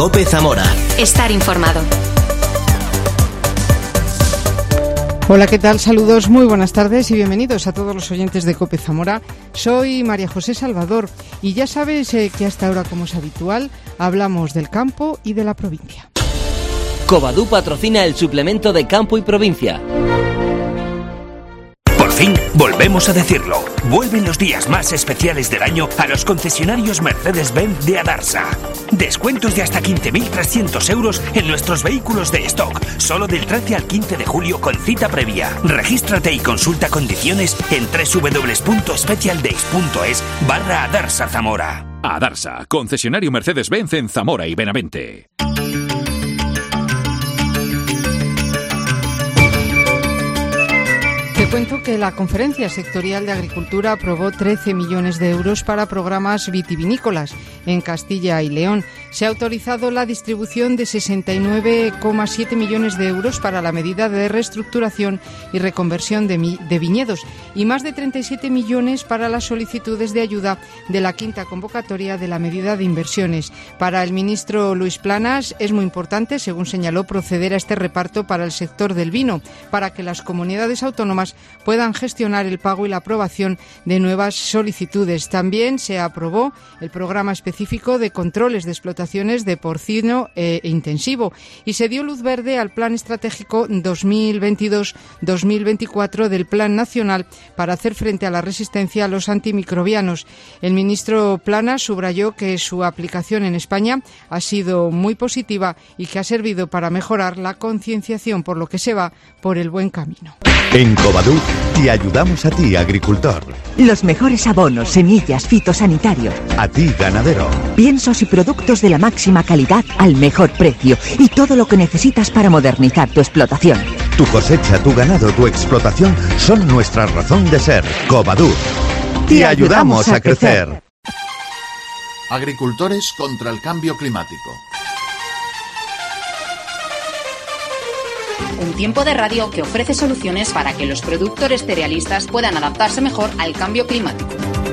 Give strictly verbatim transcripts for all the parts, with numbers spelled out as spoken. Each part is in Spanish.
COPE Zamora. Estar informado. Hola, ¿qué tal? Saludos, muy buenas tardes y bienvenidos a todos los oyentes de COPE Zamora. Soy María José Salvador y ya sabes eh, que hasta ahora, como es habitual, hablamos del campo y de la provincia. Covadú patrocina el suplemento de Campo y Provincia. Por fin, volvemos a decirlo. Vuelven los días más especiales del año a los concesionarios Mercedes-Benz de Adarsa. Descuentos de hasta quince mil trescientos euros en nuestros vehículos de stock, solo del trece al quince de julio con cita previa. Regístrate y consulta condiciones en doble u doble u doble u punto specialdays punto es barra Adarsa Zamora. Adarsa, concesionario Mercedes-Benz en Zamora y Benavente. Te cuento que la Conferencia Sectorial de Agricultura aprobó trece millones de euros para programas vitivinícolas en Castilla y León. Se ha autorizado la distribución de sesenta y nueve coma siete millones de euros para la medida de reestructuración y reconversión de, mi, de viñedos y más de treinta y siete millones para las solicitudes de ayuda de la quinta convocatoria de la medida de inversiones. Para el ministro Luis Planas es muy importante, según señaló, proceder a este reparto para el sector del vino, para que las comunidades autónomas puedan gestionar el pago y la aprobación de nuevas solicitudes. También se aprobó el programa específico de controles de explotaciones de porcino e intensivo y se dio luz verde al Plan Estratégico dos mil veintidós dos mil veinticuatro del Plan Nacional para hacer frente a la resistencia a los antimicrobianos. El ministro Planas subrayó que su aplicación en España ha sido muy positiva y que ha servido para mejorar la concienciación, por lo que se va por el buen camino. En Covadú te ayudamos a ti, agricultor. Los mejores abonos, semillas, fitosanitarios. A ti, ganadero. Piensos y productos de la máxima calidad al mejor precio y todo lo que necesitas para modernizar tu explotación. Tu cosecha, tu ganado, tu explotación son nuestra razón de ser. Covadú. Te, te ayudamos, ayudamos a crecer. crecer. Agricultores contra el cambio climático. Un tiempo de radio que ofrece soluciones para que los productores cerealistas puedan adaptarse mejor al cambio climático.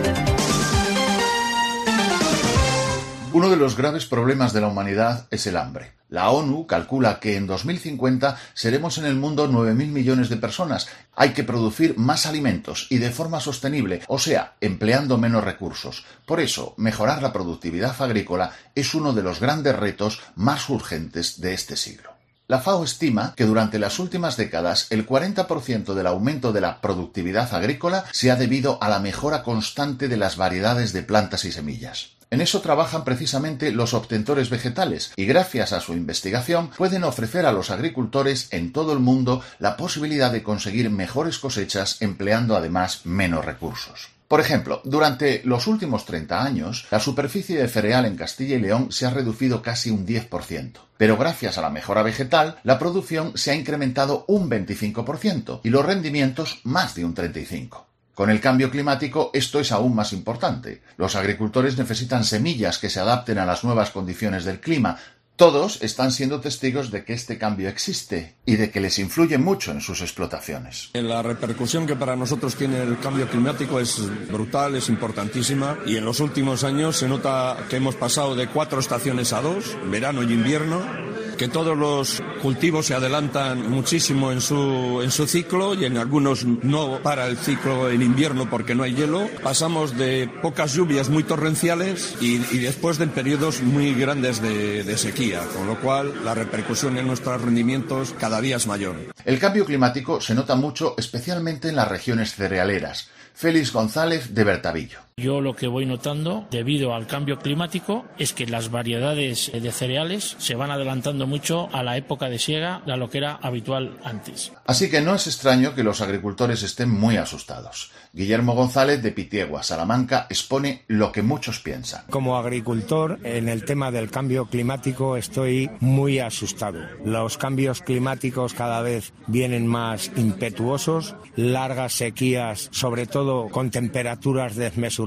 Uno de los graves problemas de la humanidad es el hambre. La ONU calcula que en dos mil cincuenta seremos en el mundo nueve mil millones de personas. Hay que producir más alimentos y de forma sostenible, o sea, empleando menos recursos. Por eso, mejorar la productividad agrícola es uno de los grandes retos más urgentes de este siglo. La FAO estima que durante las últimas décadas el cuarenta por ciento del aumento de la productividad agrícola se ha debido a la mejora constante de las variedades de plantas y semillas. En eso trabajan precisamente los obtentores vegetales y gracias a su investigación pueden ofrecer a los agricultores en todo el mundo la posibilidad de conseguir mejores cosechas empleando además menos recursos. Por ejemplo, durante los últimos treinta años, la superficie de cereal en Castilla y León se ha reducido casi un diez por ciento. Pero gracias a la mejora vegetal, la producción se ha incrementado un veinticinco por ciento y los rendimientos más de un treinta y cinco por ciento. Con el cambio climático esto es aún más importante. Los agricultores necesitan semillas que se adapten a las nuevas condiciones del clima. Todos están siendo testigos de que este cambio existe y de que les influye mucho en sus explotaciones. La repercusión que para nosotros tiene el cambio climático es brutal, es importantísima y en los últimos años se nota que hemos pasado de cuatro estaciones a dos, verano y invierno, que todos los cultivos se adelantan muchísimo en su, en su ciclo y en algunos no para el ciclo en invierno porque no hay hielo. Pasamos de pocas lluvias muy torrenciales y, y después de periodos muy grandes de, de sequía, con lo cual la repercusión en nuestros rendimientos cada día es mayor. El cambio climático se nota mucho especialmente en las regiones cerealeras. Félix González de Bertavillo. Yo lo que voy notando, debido al cambio climático, es que las variedades de cereales se van adelantando mucho a la época de siega, a lo que era habitual antes. Así que no es extraño que los agricultores estén muy asustados. Guillermo González de Pitiegua, Salamanca, expone lo que muchos piensan. Como agricultor, en el tema del cambio climático estoy muy asustado. Los cambios climáticos cada vez vienen más impetuosos, largas sequías, sobre todo con temperaturas desmesuradas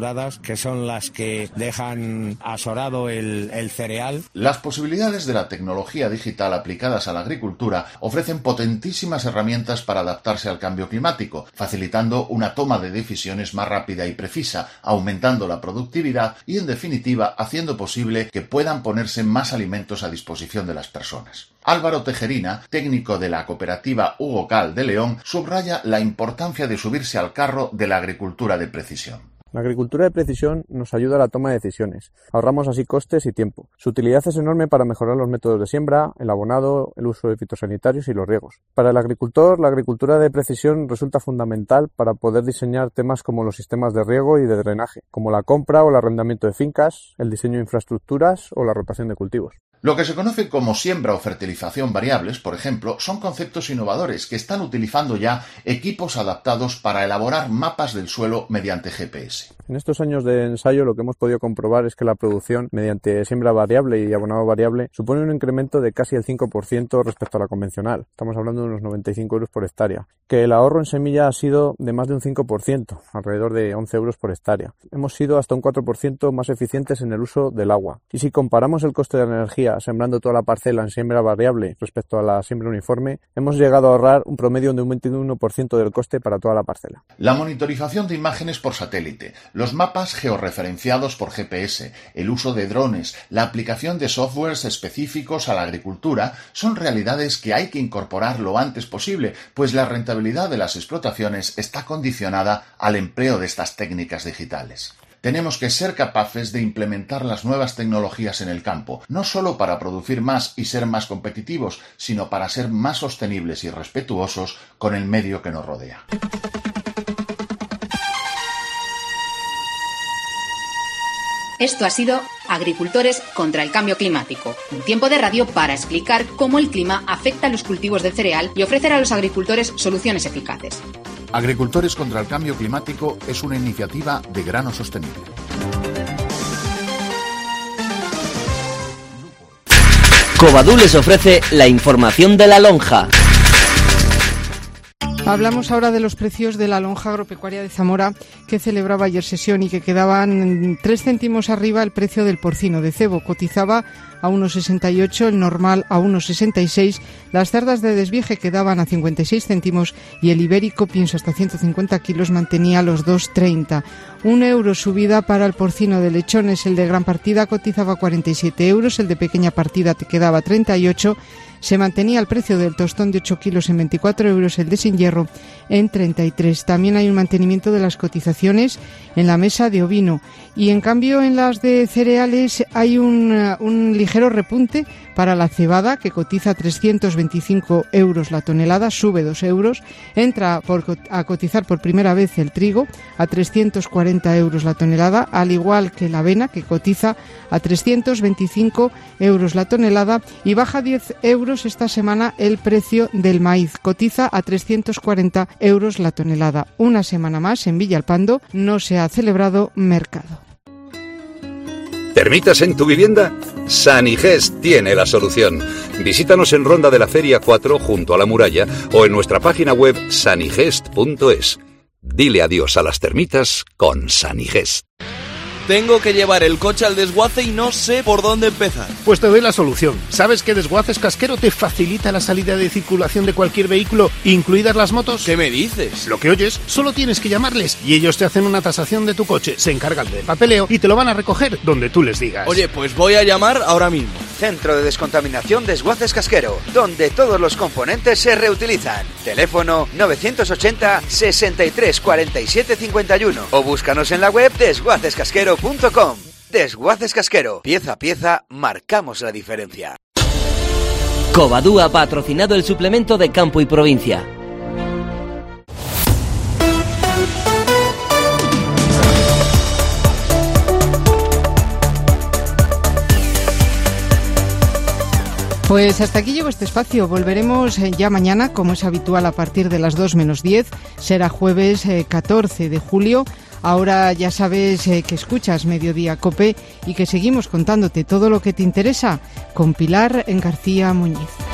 saturadas, que son las que dejan asorado el, el cereal. Las posibilidades de la tecnología digital aplicadas a la agricultura ofrecen potentísimas herramientas para adaptarse al cambio climático, facilitando una toma de decisiones más rápida y precisa, aumentando la productividad y, en definitiva, haciendo posible que puedan ponerse más alimentos a disposición de las personas. Álvaro Tejerina, técnico de la cooperativa Hugo Cal de León, subraya la importancia de subirse al carro de la agricultura de precisión. La agricultura de precisión nos ayuda a la toma de decisiones. Ahorramos así costes y tiempo. Su utilidad es enorme para mejorar los métodos de siembra, el abonado, el uso de fitosanitarios y los riegos. Para el agricultor, la agricultura de precisión resulta fundamental para poder diseñar temas como los sistemas de riego y de drenaje, como la compra o el arrendamiento de fincas, el diseño de infraestructuras o la rotación de cultivos. Lo que se conoce como siembra o fertilización variables, por ejemplo, son conceptos innovadores que están utilizando ya equipos adaptados para elaborar mapas del suelo mediante G P S. En estos años de ensayo lo que hemos podido comprobar es que la producción mediante siembra variable y abonado variable supone un incremento de casi el cinco por ciento respecto a la convencional. Estamos hablando de unos noventa y cinco euros por hectárea. Que el ahorro en semilla ha sido de más de un cinco por ciento, alrededor de once euros por hectárea. Hemos sido hasta un cuatro por ciento más eficientes en el uso del agua. Y si comparamos el coste de la energía sembrando toda la parcela en siembra variable respecto a la siembra uniforme, hemos llegado a ahorrar un promedio de un veintiuno por ciento del coste para toda la parcela. La monitorización de imágenes por satélite, los mapas georreferenciados por G P S, el uso de drones, la aplicación de softwares específicos a la agricultura son realidades que hay que incorporar lo antes posible, pues la rentabilidad de las explotaciones está condicionada al empleo de estas técnicas digitales. Tenemos que ser capaces de implementar las nuevas tecnologías en el campo, no solo para producir más y ser más competitivos, sino para ser más sostenibles y respetuosos con el medio que nos rodea. Esto ha sido Agricultores contra el Cambio Climático, un tiempo de radio para explicar cómo el clima afecta a los cultivos del cereal y ofrecer a los agricultores soluciones eficaces. Agricultores contra el Cambio Climático es una iniciativa de Grano Sostenible. Covadú les ofrece la información de la lonja. Hablamos ahora de los precios de la lonja agropecuaria de Zamora, que celebraba ayer sesión y que quedaban tres céntimos arriba el precio del porcino de cebo. Cotizaba a uno sesenta y ocho, el normal a uno sesenta y seis, las cerdas de desvieje quedaban a cincuenta y seis céntimos y el ibérico, pienso hasta ciento cincuenta kilos, mantenía los dos treinta. Un euro subida para el porcino de lechones, el de gran partida cotizaba cuarenta y siete euros, el de pequeña partida te quedaba treinta y ocho. Se mantenía el precio del tostón de ocho kilos en veinticuatro euros, el de sin hierro en treinta y tres. También hay un mantenimiento de las cotizaciones en la mesa de ovino y en cambio en las de cereales hay un, un ligero repunte para la cebada, que cotiza trescientos veinticinco euros la tonelada, sube dos euros. Entra por, a cotizar por primera vez el trigo a trescientos cuarenta euros la tonelada, al igual que la avena, que cotiza a trescientos veinticinco euros la tonelada, y baja diez euros esta semana el precio del maíz, cotiza a trescientos cuarenta euros la tonelada. Una semana más en Villalpando no se ha celebrado mercado. ¿Termitas en tu vivienda? Sanigest tiene la solución. Visítanos en Ronda de la Feria cuatro, junto a la muralla, o en nuestra página web sanigest punto es. Dile adiós a las termitas con Sanigest. Tengo que llevar el coche al desguace y no sé por dónde empezar. Pues te doy la solución. ¿Sabes que Desguaces Casquero te facilita la salida de circulación de cualquier vehículo, incluidas las motos? ¿Qué me dices? Lo que oyes, solo tienes que llamarles y ellos te hacen una tasación de tu coche, se encargan del papeleo y te lo van a recoger donde tú les digas. Oye, pues voy a llamar ahora mismo. Centro de Descontaminación Desguaces Casquero, donde todos los componentes se reutilizan. Teléfono novecientos ochenta, sesenta y tres, cuarenta y siete, cincuenta y uno o búscanos en la web desguaces casquero punto com. Desguaces Casquero, pieza a pieza marcamos la diferencia. Covadú ha patrocinado el suplemento de Campo y Provincia. Pues hasta aquí llegó este espacio. Volveremos ya mañana, como es habitual, a partir de las dos menos diez. Será jueves catorce de julio. Ahora ya sabes eh, que escuchas Mediodía COPE y que seguimos contándote todo lo que te interesa con Pilar García Muñiz.